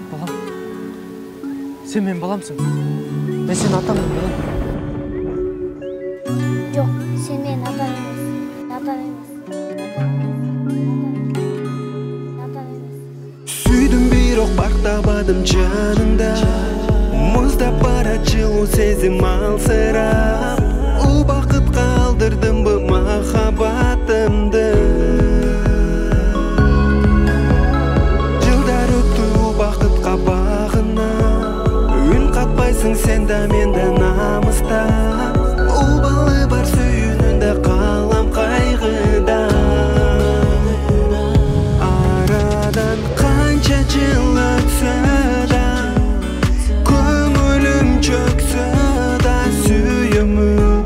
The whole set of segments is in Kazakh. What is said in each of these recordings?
Балам, сен мен баламсың. Мен сен атамын, балам. Жоқ, сен мен атам емес. Атам емес. Атам емес. Сүйдім бирок бактабадым жаныңда. Мұздап бара жылу сезім алсырап. Убакыт калдырдым бу махаббатымды. Жылдар өттү убакытка багына. Үн катпайсың сен да мен да намыста. Убалы бар сүйүүнүндө калам кайгыда. Арадан канча жыл өтсө да, көңүлүм чөксө да сүйөмүн.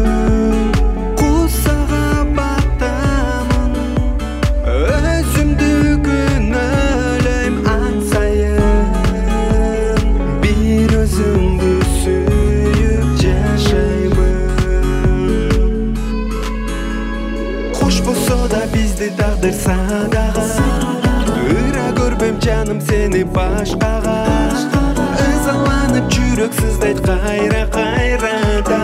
Кусага баттамын, өзүмдү күнөөлөйм аңсайын. Бир өзүңдү сүйүп жашаймын. Кош болсо да бизди тагдыр садаган. Ыра көрбөм жаным сени башкага. Ызаланып жүрөк сыздайт кайра-кайрада.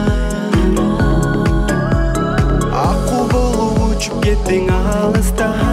Акку болуп учуп кеттиң алыста.